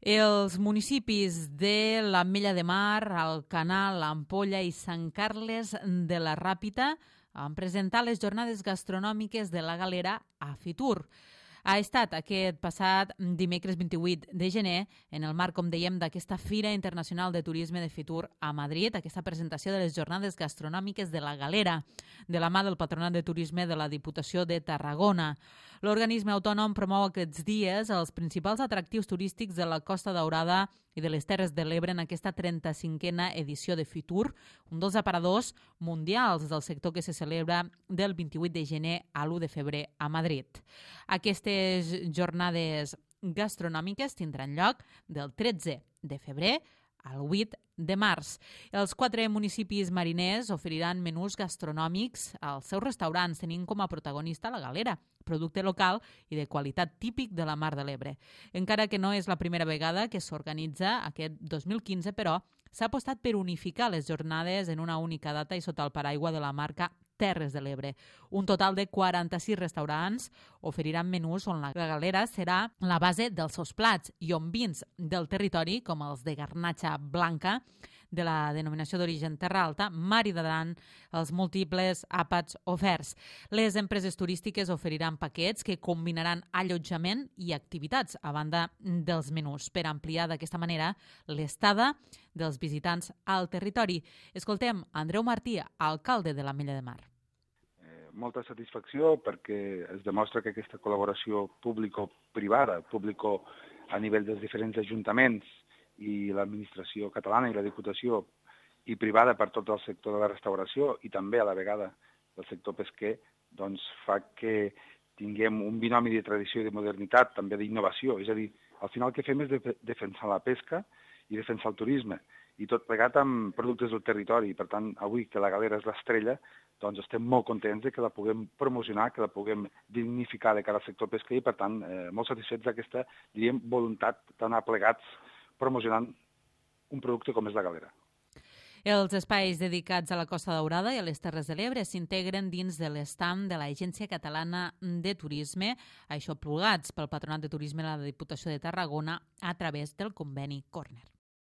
Els municipis de l'Ametlla de Mar, Alcanar, l'Ampolla i Sant Carles de la Ràpita han presentat les jornades gastronòmiques de la Galera a Fitur. Ha estat aquest passat dimecres 28 de gener en el marc, com dèiem, d'aquesta Fira Internacional de Turisme de Fitur a Madrid, aquesta presentació de les jornades gastronòmiques de la Galera, de la mà del Patronat de Turisme de la Diputació de Tarragona. L'organisme autònom promou aquests dies els principals atractius turístics de la Costa Daurada i de les Terres de l'Ebre en aquesta 35a edició de Fitur, un dels aparadors mundials del sector que se celebra del 28 de gener a l'1 de febrer a Madrid. Aquestes jornades gastronòmiques tindran lloc del 13 de febrer al 8 de març. Els 4 municipis mariners oferiran menús gastronòmics als seus restaurants, tenint com a protagonista la Galera, producte local i de qualitat típic de la Mar de l'Ebre. Encara que no és la primera vegada que s'organitza aquest 2015, però s'ha apostat per unificar les jornades en una única data i sota el paraigua de la marca Terres de l'Ebre. Un total de 46 restaurants oferiran menús on la Galera serà la base dels seus plats i on vins del territori, com els de garnatxa blanca, de la denominació d'origen Terra Alta, maridaran els múltiples àpats oferts. Les empreses turístiques oferiran paquets que combinaran allotjament i activitats a banda dels menús per ampliar d'aquesta manera l'estada dels visitants al territori. Escoltem Andreu Martí, alcalde de l'Ametlla de Mar. Molta satisfacció perquè es demostra que aquesta col·laboració público-privada, público a nivell dels diferents ajuntaments i l'administració catalana i la Diputació i privada per tot el sector de la restauració i també a la vegada del sector pesquer, doncs fa que tinguem un binomi de tradició i de modernitat, també d'innovació. És a dir, al final el que fem és defensar la pesca i defensar el turisme, i tot plegat amb productes del territori. Per tant, avui que la Galera és l'estrella, doncs estem molt contents de que la puguem promocionar, que la puguem dignificar de cara al sector pesquer i, per tant, molt satisfets d'aquesta, diríem, voluntat d'anar plegats promocionant un producte com és la Galera. Els espais dedicats a la Costa Daurada i a les Terres de l'Ebre s'integren dins de l'ESTAM de l'Agència Catalana de Turisme, això plugats pel Patronat de Turisme de la Diputació de Tarragona a través del conveni Corner.